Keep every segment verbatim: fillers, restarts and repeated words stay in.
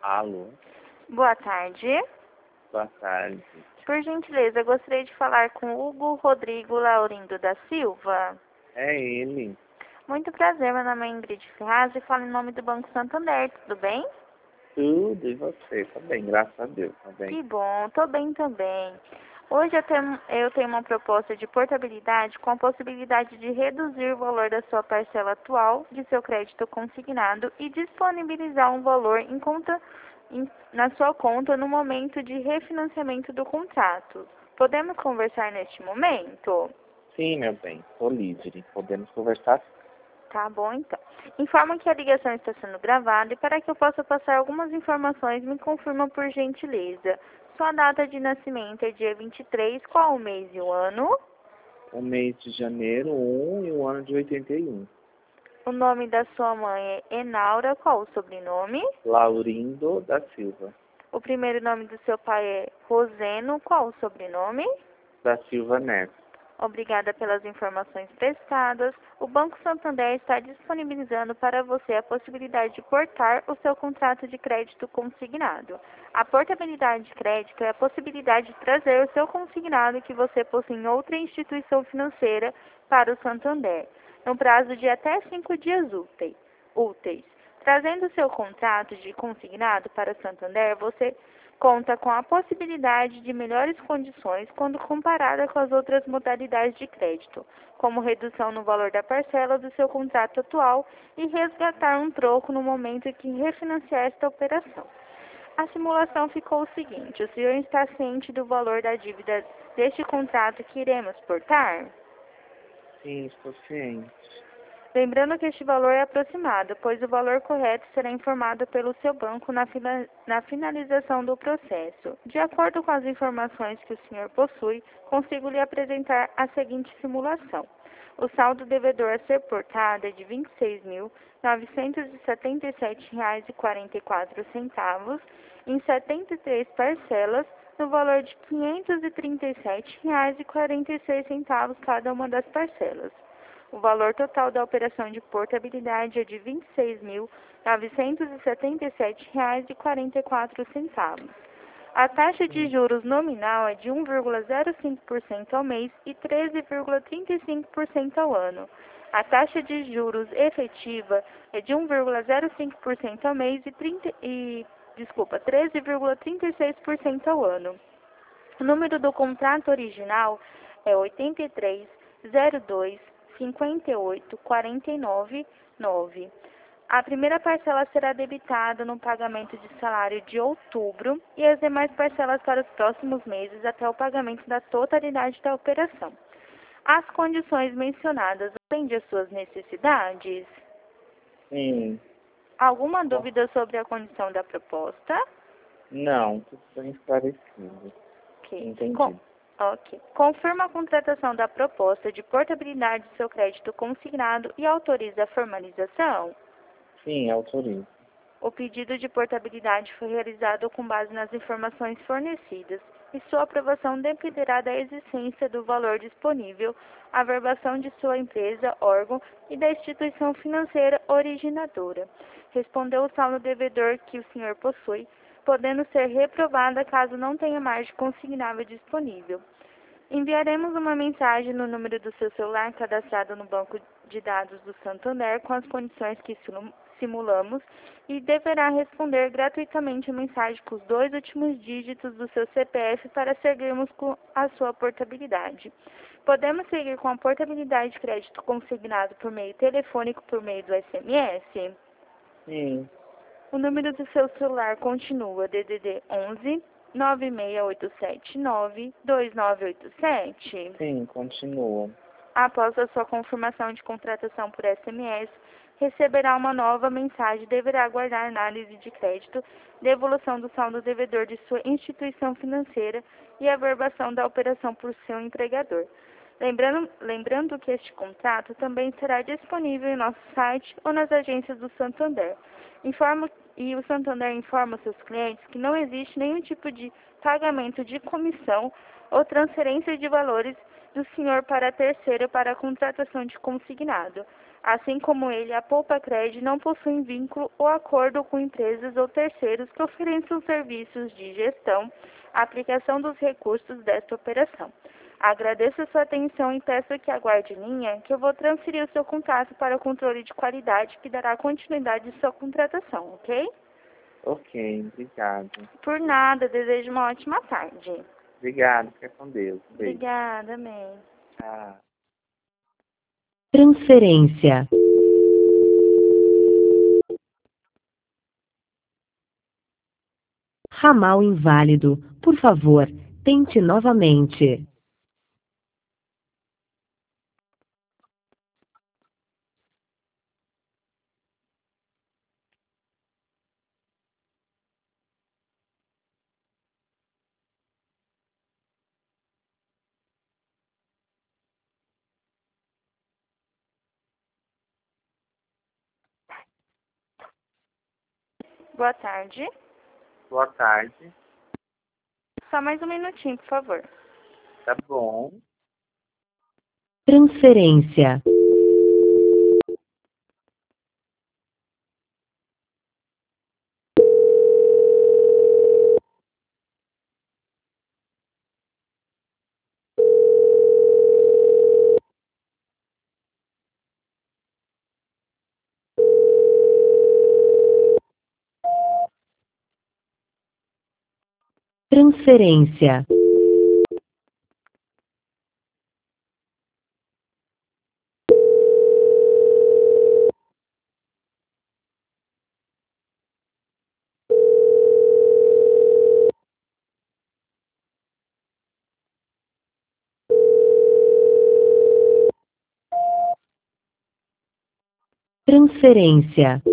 Alô, Boa tarde. boa tarde. Por gentileza, gostaria de falar com Hugo Rodrigo Laurindo da Silva. É ele. Muito prazer, meu nome é Ingrid Ferraz e falo em nome do Banco Santander, tudo bem? Tudo, e você? Tá bem, graças a Deus, tá bem. Que bom, tô bem também. Hoje eu tenho, eu tenho uma proposta de portabilidade com a possibilidade de reduzir o valor da sua parcela atual de seu crédito consignado e disponibilizar um valor em conta, em, na sua conta no momento de refinanciamento do contrato. Podemos conversar neste momento? Sim, meu bem, tô livre. Podemos conversar? Tá bom, então. Informo que a ligação está sendo gravada e para que eu possa passar algumas informações, me confirma por gentileza. Sua data de nascimento é dia vinte e três, qual o mês e o ano? O mês de janeiro, um e o ano de oitenta e um. O nome da sua mãe é Enaura, qual o sobrenome? Laurindo da Silva. O primeiro nome do seu pai é Roseno, qual o sobrenome? Da Silva Neto. Obrigada pelas informações prestadas. O Banco Santander está disponibilizando para você a possibilidade de portar o seu contrato de crédito consignado. A portabilidade de crédito é a possibilidade de trazer o seu consignado que você possui em outra instituição financeira para o Santander, no prazo de até cinco dias úteis. úteis. Trazendo o seu contrato de consignado para o Santander, você conta com a possibilidade de melhores condições quando comparada com as outras modalidades de crédito, como redução no valor da parcela do seu contrato atual e resgatar um troco no momento em que refinanciar esta operação. A simulação ficou o seguinte: o senhor está ciente do valor da dívida deste contrato que iremos portar? Sim, estou ciente. Lembrando que este valor é aproximado, pois o valor correto será informado pelo seu banco na, fina, na finalização do processo. De acordo com as informações que o senhor possui, consigo lhe apresentar a seguinte simulação. O saldo devedor a ser portado é de vinte e seis mil, novecentos e setenta e sete reais e quarenta e quatro centavos em setenta e três parcelas, no valor de quinhentos e trinta e sete reais e quarenta e seis centavos cada uma das parcelas. O valor total da operação de portabilidade é de vinte e seis mil, novecentos e setenta e sete reais e quarenta e quatro centavos. A taxa de juros nominal é de um vírgula zero cinco por cento ao mês e treze vírgula trinta e cinco por cento ao ano. A taxa de juros efetiva é de um vírgula zero cinco por cento ao mês e, trinta, e desculpa, treze vírgula trinta e seis por cento ao ano. O número do contrato original é oitenta e três, zero dois, cinquenta e oito, quarenta e nove, nove. A primeira parcela será debitada no pagamento de salário de outubro e as demais parcelas para os próximos meses até o pagamento da totalidade da operação. As condições mencionadas atendem às suas necessidades? Sim. Alguma dúvida sobre a condição da proposta? Não, tudo bem esclarecido. Ok. Entendi. Com... Ok. Confirma a contratação da proposta de portabilidade do seu crédito consignado e autoriza a formalização? Sim, autorizo. O pedido de portabilidade foi realizado com base nas informações fornecidas e sua aprovação dependerá da existência do valor disponível, a verbação de sua empresa, órgão e da instituição financeira originadora. Respondeu o saldo devedor que o senhor possui, podendo ser reprovada caso não tenha margem consignável disponível. Enviaremos uma mensagem no número do seu celular cadastrado no banco de dados do Santander com as condições que simulamos e deverá responder gratuitamente a mensagem com os dois últimos dígitos do seu C P F para seguirmos com a sua portabilidade. Podemos seguir com a portabilidade de crédito consignado por meio telefônico por meio do S M S? Sim. O número do seu celular continua D D D onze, nove seis oito sete nove, dois nove oito sete? Sim, continua. Após a sua confirmação de contratação por S M S, receberá uma nova mensagem e deverá aguardar análise de crédito, devolução do saldo devedor de sua instituição financeira e a verbação da operação por seu empregador. Lembrando, lembrando que este contrato também será disponível em nosso site ou nas agências do Santander. Informo, e o Santander informa seus clientes que não existe nenhum tipo de pagamento de comissão ou transferência de valores do senhor para terceiro para a contratação de consignado. Assim como ele, a Poupa-Cred não possui vínculo ou acordo com empresas ou terceiros que ofereçam serviços de gestão, aplicação dos recursos desta operação. Agradeço a sua atenção e peço que aguarde em linha, que eu vou transferir o seu contato para o controle de qualidade que dará continuidade à sua contratação, ok? Ok, obrigado. Por nada, desejo uma ótima tarde. Obrigado, fica com Deus. Beijo. Obrigada, amém. Tchau. Transferência. Ramal inválido. Por favor, tente novamente. Boa tarde. Boa tarde. Só mais um minutinho, por favor. Tá bom. Transferência. Transferência. Transferência.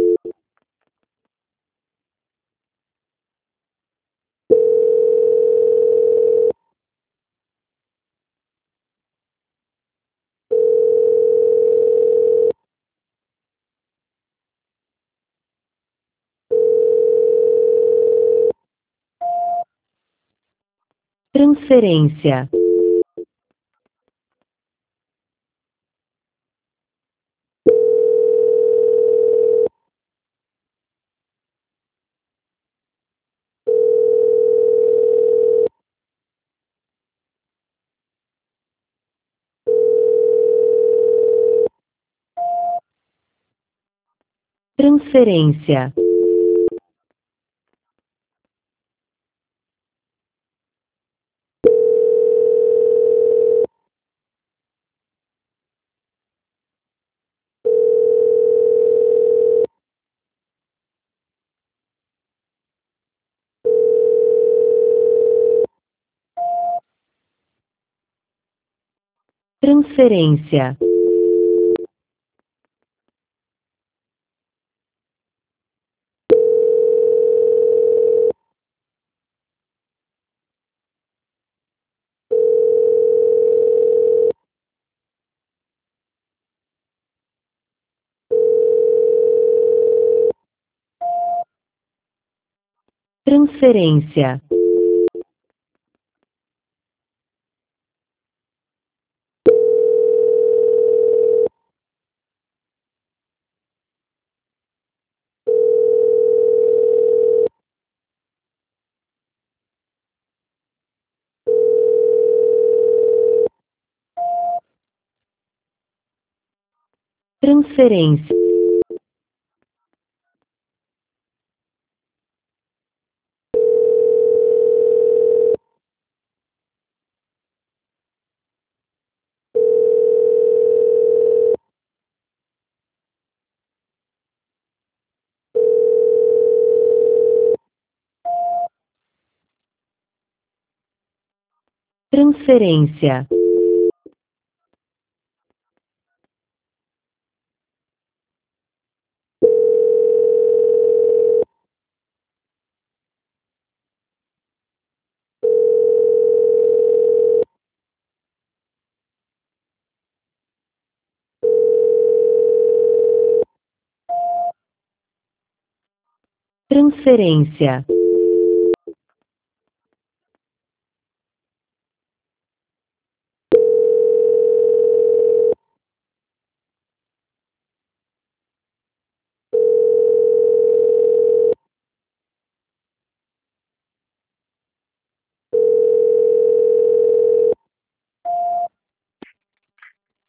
Transferência. Transferência. Transferência. Transferência. Transferência. Transferência. Transferência.